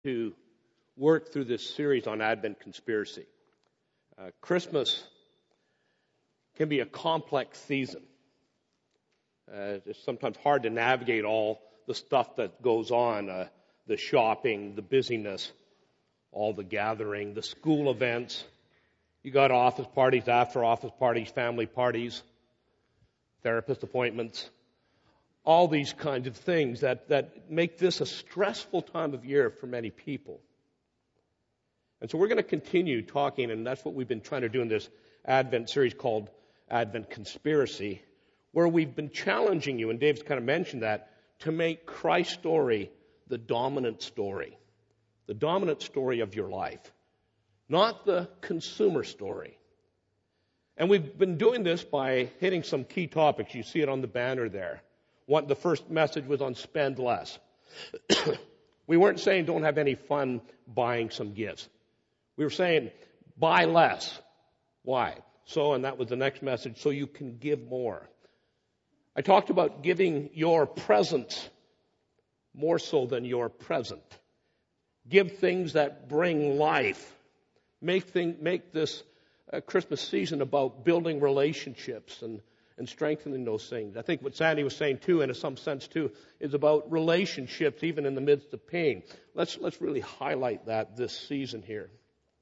To work through this series on Advent conspiracy. Christmas can be a complex season. It's sometimes hard to navigate all the stuff that goes on, the shopping, the busyness, all the gathering, the school events. You got office parties, after office parties, family parties, therapist appointments, all these kinds of things that make this a stressful time of year for many people. And so we're going to continue talking, and that's what we've been trying to do in this Advent series called Advent Conspiracy, where we've been challenging you, and Dave's kind of mentioned that, to make Christ's story the dominant story of your life, not the consumer story. And we've been doing this by hitting some key topics. You see it on the banner there. The first message was on spend less. We weren't saying don't have any fun buying some gifts. We were saying buy less. Why? And that was the next message, so you can give more. I talked about giving your presence more so than your present. Give things that bring life. Make this Christmas season about building relationships and strengthening those things. I think what Sandy was saying too, and in some sense too, is about relationships even in the midst of pain. Let's really highlight that this season here.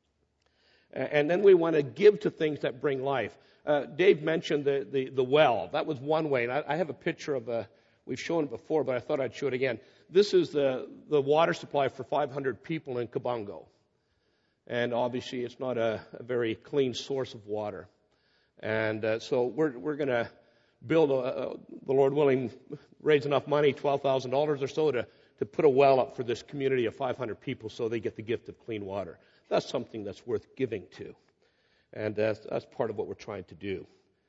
And then we want to give to things that bring life. Dave mentioned the well. That was one way. And I have a picture of we've shown it before, but I thought I'd show it again. This is the water supply for 500 people in Kabongo. And obviously it's not a very clean source of water. And so we're going to build, the Lord willing, raise enough money, $12,000 or so, to put a well up for this community of 500 people so they get the gift of clean water. That's something that's worth giving to. And that's part of what we're trying to do.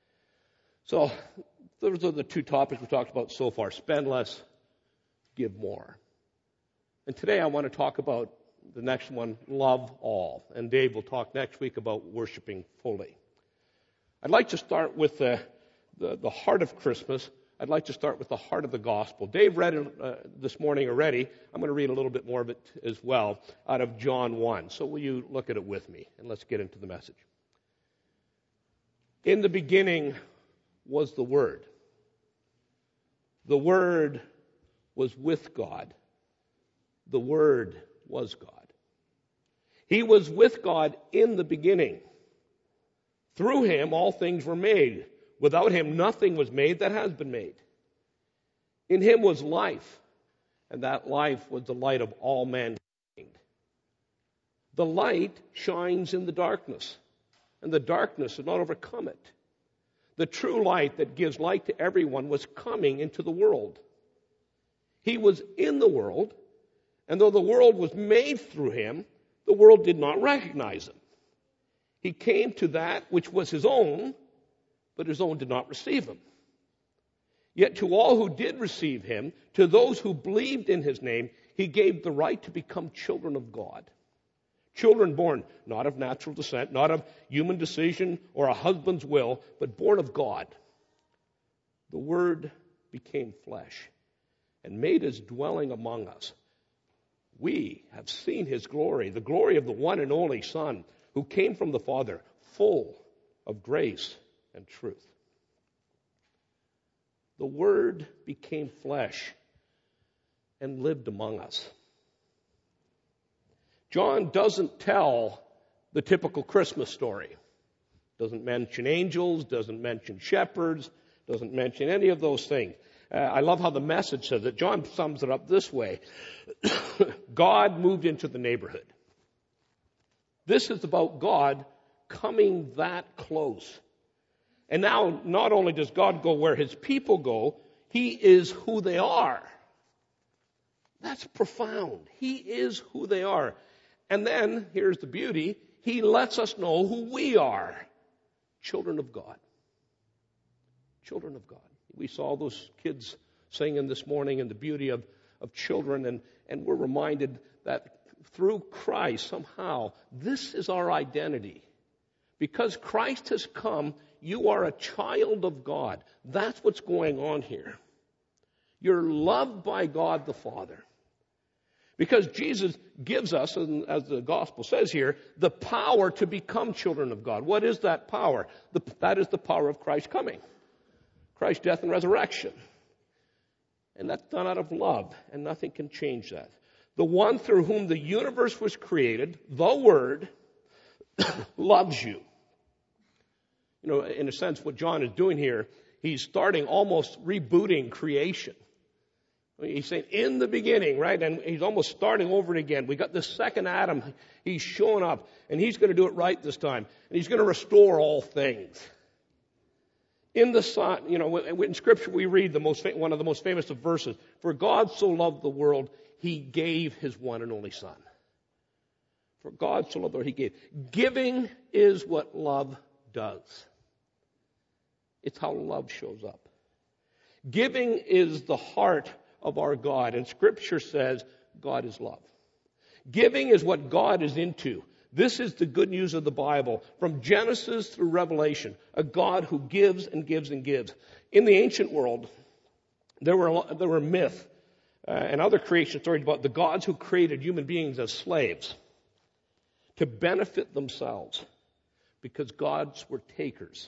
So those are the two topics we talked about so far. Spend less, give more. And today I want to talk about the next one, love all. And Dave will talk next week about worshiping fully. I'd like to start with the heart of Christmas. I'd like to start with the heart of the gospel. Dave read it this morning already. I'm going to read a little bit more of it as well out of John 1. So will you look at it with me, and let's get into the message. In the beginning was the Word. The Word was with God. The Word was God. He was with God in the beginning. Through him, all things were made. Without him, nothing was made that has been made. In him was life, and that life was the light of all mankind. The light shines in the darkness, and the darkness did not overcome it. The true light that gives light to everyone was coming into the world. He was in the world, and though the world was made through him, the world did not recognize him. He came to that which was his own, but his own did not receive him. Yet to all who did receive him, to those who believed in his name, he gave the right to become children of God. Children born not of natural descent, not of human decision or a husband's will, but born of God. The Word became flesh and made his dwelling among us. We have seen his glory, the glory of the one and only Son, who came from the Father, full of grace and truth. The Word became flesh and lived among us. John doesn't tell the typical Christmas story. Doesn't mention angels, doesn't mention shepherds, doesn't mention any of those things. I love how the Message says it. John sums it up this way. God moved into the neighborhood. This is about God coming that close. And now, not only does God go where his people go, he is who they are. That's profound. He is who they are. And then, here's the beauty, he lets us know who we are. Children of God. Children of God. We saw those kids singing this morning and the beauty of children, and we're reminded that through Christ, somehow, this is our identity. Because Christ has come, you are a child of God. That's what's going on here. You're loved by God the Father. Because Jesus gives us, and as the gospel says here, the power to become children of God. What is that power? That is the power of Christ's coming. Christ's death and resurrection. And that's done out of love, and nothing can change that. The one through whom the universe was created, the Word, loves you. You know, in a sense, what John is doing here, he's starting almost rebooting creation. He's saying, in the beginning, right? And he's almost starting over it again. We got this second Adam. He's showing up, and he's going to do it right this time. And he's going to restore all things. In the Son, you know, in Scripture we read one of the most famous of verses. For God so loved the world, He gave His one and only Son. For God so loved the world, He gave. Giving is what love does. It's how love shows up. Giving is the heart of our God. And Scripture says God is love. Giving is what God is into. This is the good news of the Bible. From Genesis through Revelation, a God who gives and gives and gives. In the ancient world, there were myth and other creation stories about the gods who created human beings as slaves to benefit themselves because gods were takers.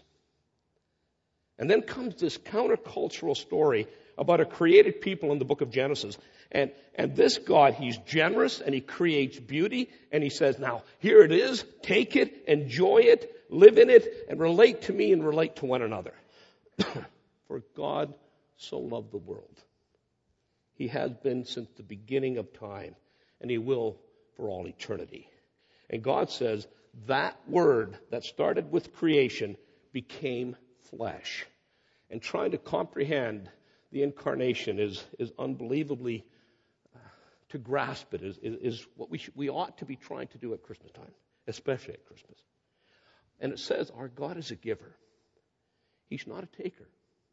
And then comes this countercultural story about a created people in the book of Genesis. And this God, He's generous and He creates beauty. And He says, now, here it is. Take it, enjoy it, live in it, and relate to me and relate to one another. For God so loved the world. He has been since the beginning of time, and He will for all eternity. And God says that Word that started with creation became flesh. And trying to comprehend the incarnation is unbelievably, to grasp it is what we ought to be trying to do at Christmas time, especially at Christmas. And it says our God is a giver. He's not a taker.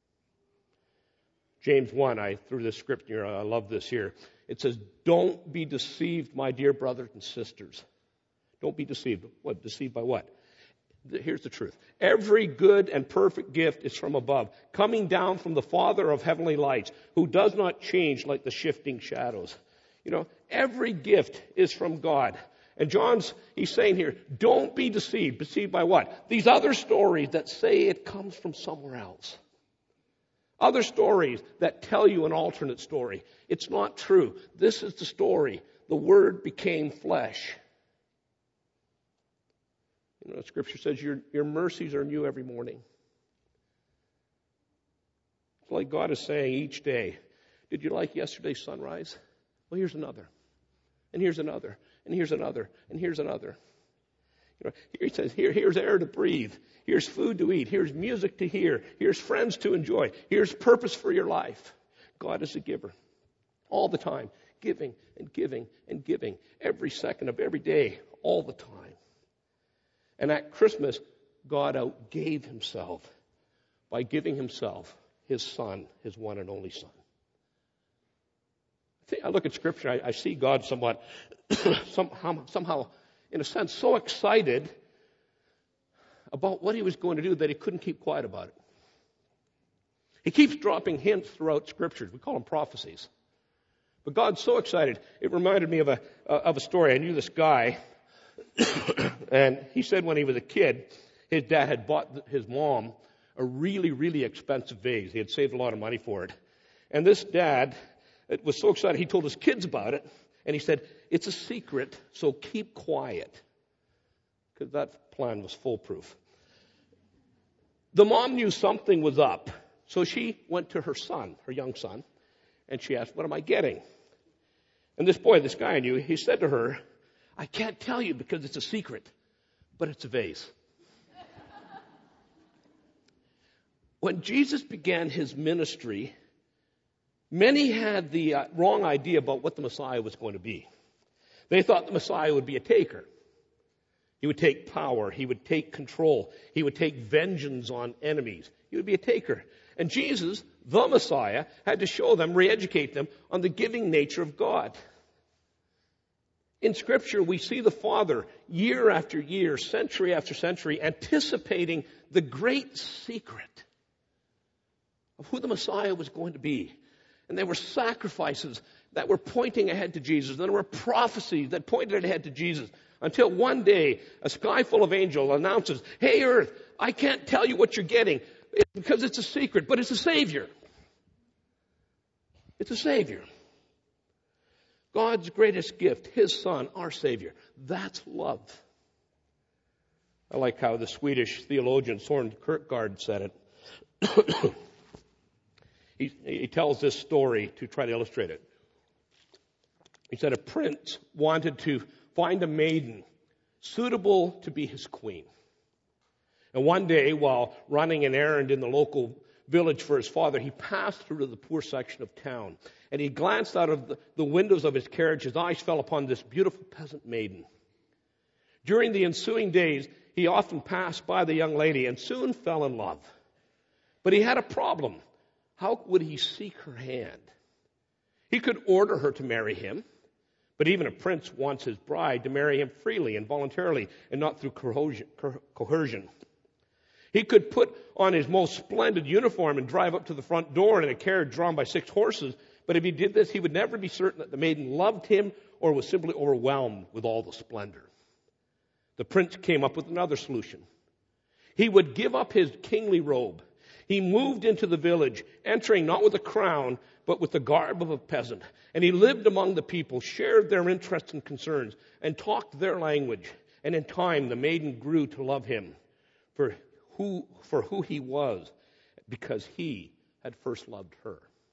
James 1, I threw this script here, I love this here. It says, don't be deceived, my dear brothers and sisters. Don't be deceived. What? Deceived by what? Here's the truth. Every good and perfect gift is from above, coming down from the Father of heavenly lights, who does not change like the shifting shadows. You know, every gift is from God. And he's saying here, don't be deceived. Deceived by what? These other stories that say it comes from somewhere else. Other stories that tell you an alternate story. It's not true. This is the story. The Word became flesh. You know, Scripture says your mercies are new every morning. It's like God is saying each day, did you like yesterday's sunrise? Well, here's another. And here's another. And here's another. And here's another. You know, here He says, here's air to breathe. Here's food to eat. Here's music to hear. Here's friends to enjoy. Here's purpose for your life. God is a giver. All the time. Giving and giving and giving. Every second of every day. All the time. And at Christmas, God outgave Himself by giving Himself, His Son, His one and only Son. I look at Scripture, I see God somewhat, somehow, in a sense, so excited about what He was going to do that He couldn't keep quiet about it. He keeps dropping hints throughout Scripture. We call them prophecies. But God's so excited. It reminded me of a story. I knew this guy. And he said when he was a kid, his dad had bought his mom a really, really expensive vase. He had saved a lot of money for it. And this dad was so excited, he told his kids about it. And he said, it's a secret, so keep quiet. Because that plan was foolproof. The mom knew something was up. So she went to her son, her young son, and she asked, what am I getting? And this guy I knew, he said to her, I can't tell you because it's a secret, but it's a vase. When Jesus began His ministry, many had the wrong idea about what the Messiah was going to be. They thought the Messiah would be a taker. He would take power. He would take control. He would take vengeance on enemies. He would be a taker. And Jesus, the Messiah, had to show them, re-educate them on the giving nature of God. In Scripture, we see the Father, year after year, century after century, anticipating the great secret of who the Messiah was going to be. And there were sacrifices that were pointing ahead to Jesus. And there were prophecies that pointed ahead to Jesus. Until one day, a sky full of angels announces, "Hey, earth, I can't tell you what you're getting because it's a secret, but it's a Savior." It's a Savior. God's greatest gift, His Son, our Savior. That's love. I like how the Swedish theologian Soren Kierkegaard said it. He tells this story to try to illustrate it. He said a prince wanted to find a maiden suitable to be his queen. And one day, while running an errand in the local village for his father, he passed through the poor section of town. And he glanced out of the windows of his carriage. His eyes fell upon this beautiful peasant maiden. During the ensuing days, he often passed by the young lady and soon fell in love. But he had a problem. How would he seek her hand? He could order her to marry him, but even a prince wants his bride to marry him freely and voluntarily and not through coercion. He could put on his most splendid uniform and drive up to the front door in a carriage drawn by 6 horses, but if he did this, he would never be certain that the maiden loved him or was simply overwhelmed with all the splendor. The prince came up with another solution. He would give up his kingly robe. He moved into the village, entering not with a crown, but with the garb of a peasant. And he lived among the people, shared their interests and concerns, and talked their language. And in time, the maiden grew to love him for who he was, because he had first loved her.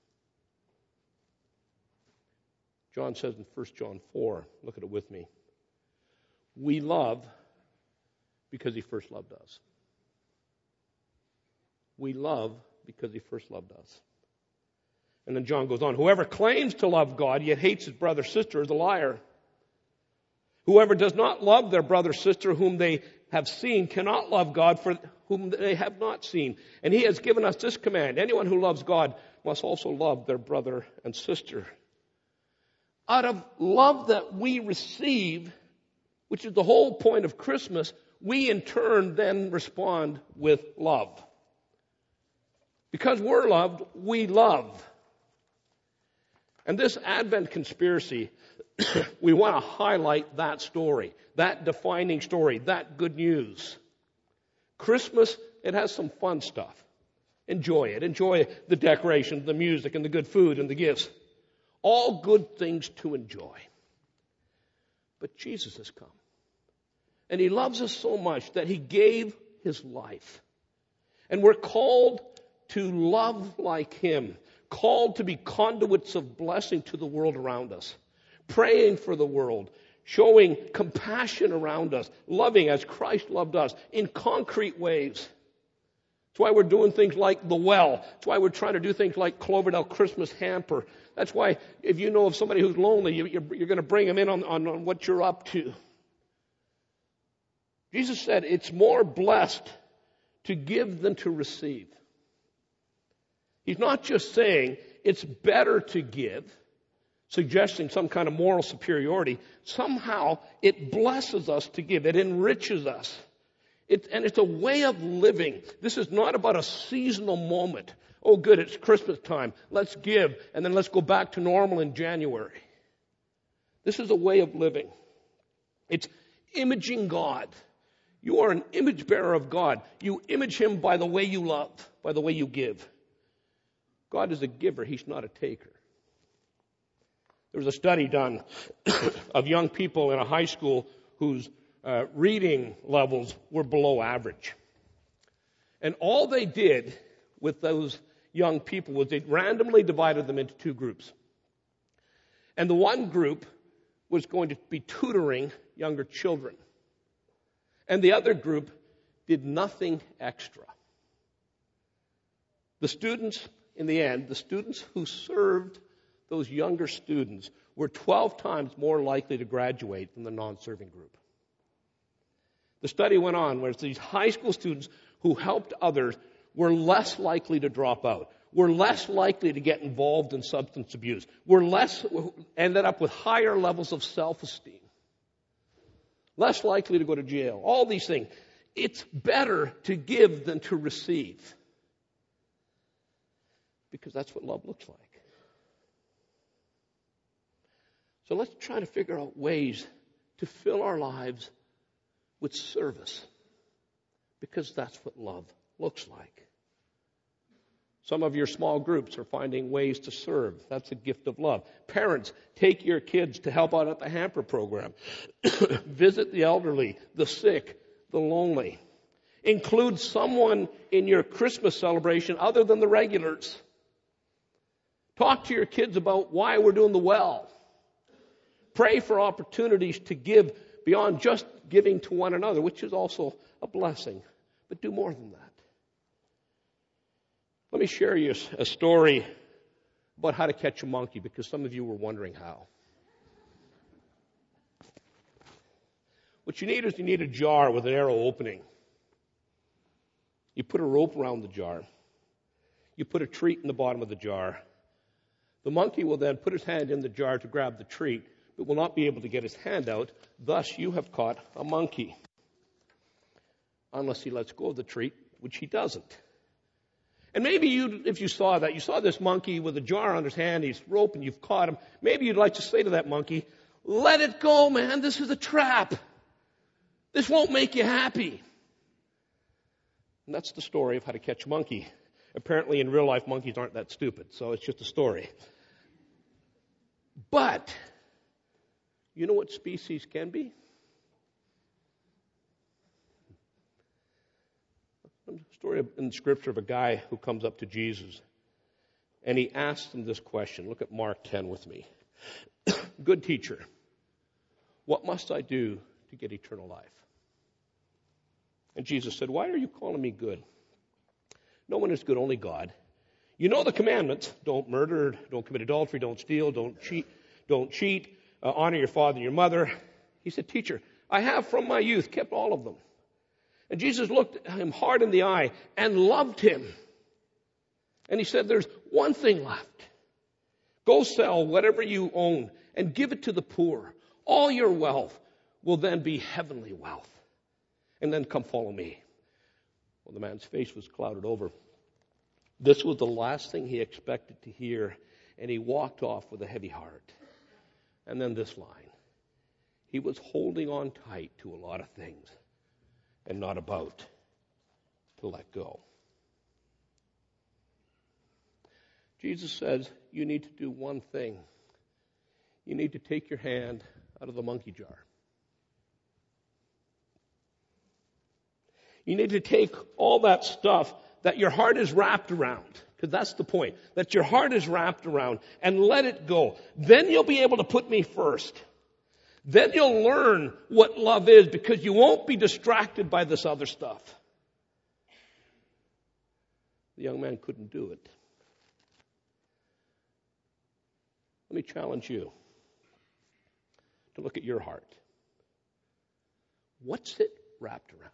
John says in 1 John 4, look at it with me, we love because he first loved us. We love because he first loved us. And then John goes on, whoever claims to love God yet hates his brother or sister is a liar. Whoever does not love their brother or sister whom they have seen cannot love God for whom they have not seen. And he has given us this command. Anyone who loves God must also love their brother and sister. Out of love that we receive, which is the whole point of Christmas, we in turn then respond with love. Because we're loved, we love. And this Advent conspiracy, we want to highlight that story, that defining story, that good news. Christmas, it has some fun stuff. Enjoy it. Enjoy the decorations, the music, and the good food and the gifts. All good things to enjoy. But Jesus has come. And he loves us so much that he gave his life. And we're called to love like him. Called to be conduits of blessing to the world around us. Praying for the world. Showing compassion around us. Loving as Christ loved us in concrete ways. That's why we're doing things like the well. That's why we're trying to do things like Cloverdale Christmas hamper. That's why if you know of somebody who's lonely, you're going to bring them in on what you're up to. Jesus said it's more blessed to give than to receive. He's not just saying it's better to give, suggesting some kind of moral superiority. Somehow it blesses us to give. It enriches us. And it's a way of living. This is not about a seasonal moment. Oh, good, it's Christmas time. Let's give, and then let's go back to normal in January. This is a way of living. It's imaging God. You are an image bearer of God. You image him by the way you love, by the way you give. God is a giver. He's not a taker. There was a study done of young people in a high school whose reading levels were below average. And all they did with those young people was they randomly divided them into 2 groups. And the one group was going to be tutoring younger children. And the other group did nothing extra. The students, in the end, the students who served those younger students were 12 times more likely to graduate than the non-serving group. The study went on where these high school students who helped others were less likely to drop out, were less likely to get involved in substance abuse, ended up with higher levels of self-esteem, less likely to go to jail, all these things. It's better to give than to receive. Because that's what love looks like. So let's try to figure out ways to fill our lives with service, because that's what love looks like. Some of your small groups are finding ways to serve. That's a gift of love. Parents, take your kids to help out at the hamper program. Visit the elderly, the sick, the lonely. Include someone in your Christmas celebration other than the regulars. Talk to your kids about why we're doing the well. Pray for opportunities to give beyond just giving to one another, which is also a blessing. But do more than that. Let me share you a story about how to catch a monkey, because some of you were wondering how. What you need is a jar with an arrow opening. You put a rope around the jar. You put a treat in the bottom of the jar. The monkey will then put his hand in the jar to grab the treat, but will not be able to get his hand out. Thus, you have caught a monkey. Unless he lets go of the treat, which he doesn't. And maybe if you saw that, you saw this monkey with a jar on his hand, he's rope, and you've caught him. Maybe you'd like to say to that monkey, let it go, man. This is a trap. This won't make you happy. And that's the story of how to catch a monkey. Apparently, in real life, monkeys aren't that stupid, so it's just a story. But, you know what species can be? A story in Scripture of a guy who comes up to Jesus, and he asks him this question. Look at Mark 10 with me. Good teacher, what must I do to get eternal life? And Jesus said, why are you calling me good? No one is good, only God. You know the commandments. Don't murder, don't commit adultery, don't steal, don't cheat, honor your father and your mother. He said, teacher, I have from my youth kept all of them. And Jesus looked him hard in the eye and loved him. And he said, there's one thing left. Go sell whatever you own and give it to the poor. All your wealth will then be heavenly wealth. And then come follow me. Well, the man's face was clouded over. This was the last thing he expected to hear, and he walked off with a heavy heart. And then this line. He was holding on tight to a lot of things and not about to let go. Jesus says you need to do one thing. You need to take your hand out of the monkey jar. You need to take all that stuff that your heart is wrapped around, because that's the point, that your heart is wrapped around, and let it go. Then you'll be able to put me first. Then you'll learn what love is, because you won't be distracted by this other stuff. The young man couldn't do it. Let me challenge you to look at your heart. What's it wrapped around?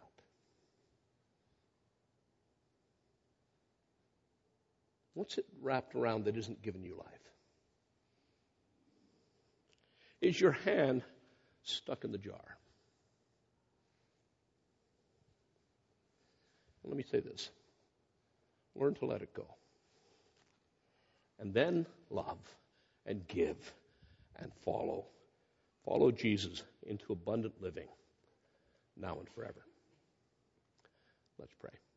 What's it wrapped around that isn't giving you life? Is your hand stuck in the jar? Let me say this. Learn to let it go. And then love and give and follow. Follow Jesus into abundant living now and forever. Let's pray.